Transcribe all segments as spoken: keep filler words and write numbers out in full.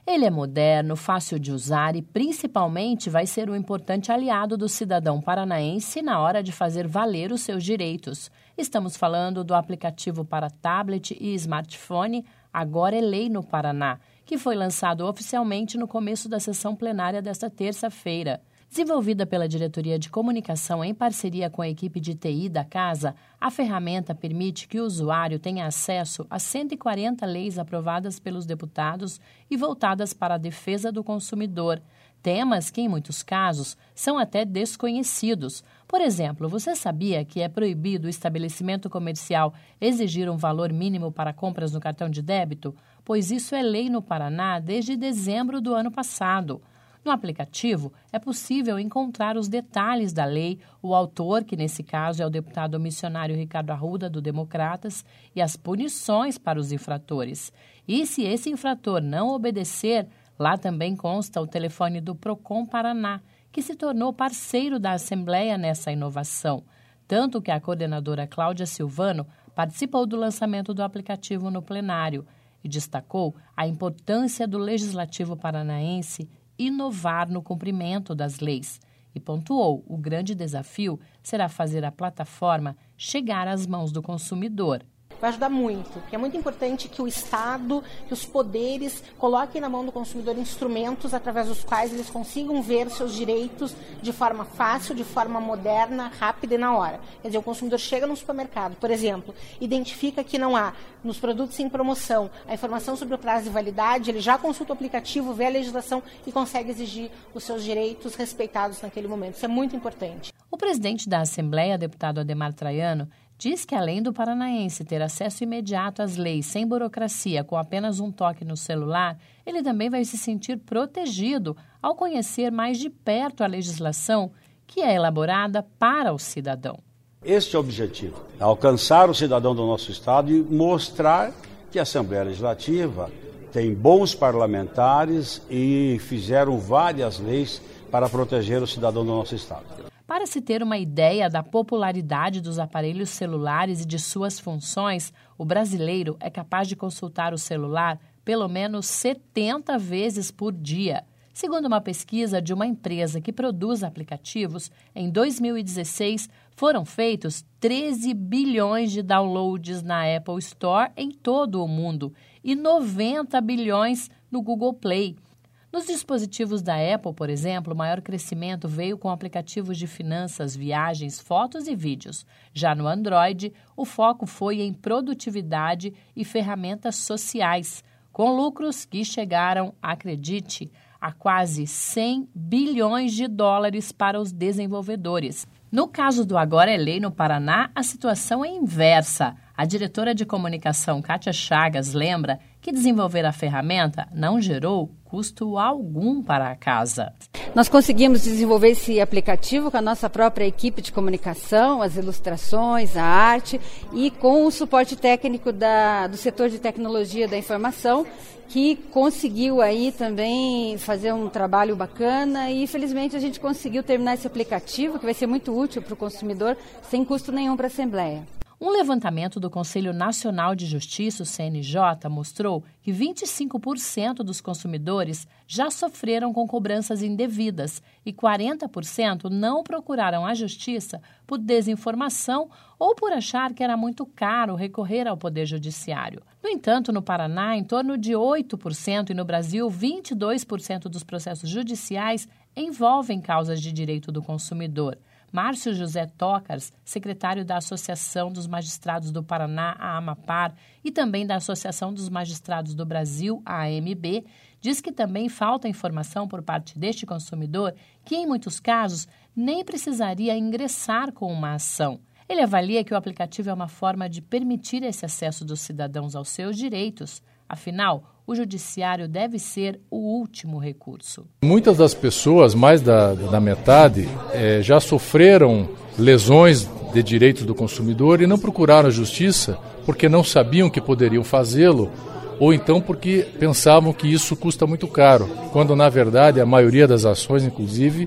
Ele é moderno, fácil de usar e, principalmente, vai ser um importante aliado do cidadão paranaense na hora de fazer valer os seus direitos. Estamos falando do aplicativo para tablet e smartphone Agora é Lei no Paraná, que foi lançado oficialmente no começo da sessão plenária desta terça-feira. Desenvolvida pela Diretoria de Comunicação em parceria com a equipe de T I da Casa, a ferramenta permite que o usuário tenha acesso a cento e quarenta leis aprovadas pelos deputados e voltadas para a defesa do consumidor. Temas que, em muitos casos, são até desconhecidos. Por exemplo, você sabia que é proibido o estabelecimento comercial exigir um valor mínimo para compras no cartão de débito? Pois isso é lei no Paraná desde dezembro do ano passado. No aplicativo, é possível encontrar os detalhes da lei, o autor, que nesse caso é o deputado missionário Ricardo Arruda, do Democratas, e as punições para os infratores. E se esse infrator não obedecer, lá também consta o telefone do Procon Paraná, que se tornou parceiro da Assembleia nessa inovação. Tanto que a coordenadora Cláudia Silvano participou do lançamento do aplicativo no plenário e destacou a importância do Legislativo paranaense inovar no cumprimento das leis e pontuou: o grande desafio será fazer a plataforma chegar às mãos do consumidor. Vai ajudar muito, porque é muito importante que o Estado, que os poderes coloquem na mão do consumidor instrumentos através dos quais eles consigam ver seus direitos de forma fácil, de forma moderna, rápida e na hora. Quer dizer, o consumidor chega no supermercado, por exemplo, identifica que não há nos produtos em promoção a informação sobre o prazo de validade, ele já consulta o aplicativo, vê a legislação e consegue exigir os seus direitos respeitados naquele momento. Isso é muito importante. O presidente da Assembleia, deputado Ademar Traiano, diz que, além do paranaense ter acesso imediato às leis sem burocracia, com apenas um toque no celular, ele também vai se sentir protegido ao conhecer mais de perto a legislação que é elaborada para o cidadão. Este é o objetivo, é alcançar o cidadão do nosso Estado e mostrar que a Assembleia Legislativa tem bons parlamentares e fizeram várias leis para proteger o cidadão do nosso Estado. Para se ter uma ideia da popularidade dos aparelhos celulares e de suas funções, o brasileiro é capaz de consultar o celular pelo menos setenta vezes por dia. Segundo uma pesquisa de uma empresa que produz aplicativos, em dois mil e dezesseis foram feitos treze bilhões de downloads na Apple Store em todo o mundo e noventa bilhões no Google Play. Nos dispositivos da Apple, por exemplo, o maior crescimento veio com aplicativos de finanças, viagens, fotos e vídeos. Já no Android, o foco foi em produtividade e ferramentas sociais, com lucros que chegaram, acredite, a quase cem bilhões de dólares para os desenvolvedores. No caso do Agora é Lei no Paraná, a situação é inversa. A diretora de comunicação, Kátia Chagas, lembra que desenvolver a ferramenta não gerou custo algum para a casa. Nós conseguimos desenvolver esse aplicativo com a nossa própria equipe de comunicação, as ilustrações, a arte e com o suporte técnico da, do setor de tecnologia da informação, que conseguiu aí também fazer um trabalho bacana e, felizmente, a gente conseguiu terminar esse aplicativo, que vai ser muito útil para o consumidor, sem custo nenhum para a Assembleia. Um levantamento do Conselho Nacional de Justiça, o C N J, mostrou que vinte e cinco por cento dos consumidores já sofreram com cobranças indevidas e quarenta por cento não procuraram a justiça por desinformação ou por achar que era muito caro recorrer ao Poder Judiciário. No entanto, no Paraná, em torno de oito por cento e no Brasil, vinte e dois por cento dos processos judiciais envolvem causas de direito do consumidor. Márcio José Tocars, secretário da Associação dos Magistrados do Paraná, a AMAPAR, e também da Associação dos Magistrados do Brasil, a A M B, diz que também falta informação por parte deste consumidor que, em muitos casos, nem precisaria ingressar com uma ação. Ele avalia que o aplicativo é uma forma de permitir esse acesso dos cidadãos aos seus direitos. Afinal, o judiciário deve ser o último recurso. Muitas das pessoas, mais da, da metade, é, já sofreram lesões de direitos do consumidor e não procuraram a justiça porque não sabiam que poderiam fazê-lo ou então porque pensavam que isso custa muito caro, quando na verdade a maioria das ações, inclusive,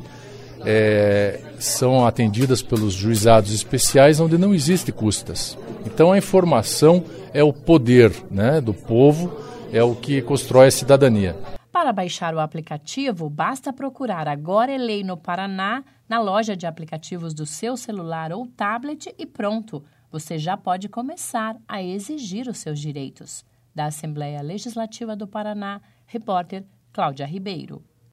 é, são atendidas pelos juizados especiais onde não existe custas. Então a informação é o poder, né, do povo, é o que constrói a cidadania. Para Para baixar o aplicativo, basta procurar Agora é Lei no Paraná na loja de aplicativos do seu celular ou tablet e pronto, você já pode começar a exigir os seus direitos. Da Assembleia Legislativa do Paraná, repórter Cláudia Ribeiro.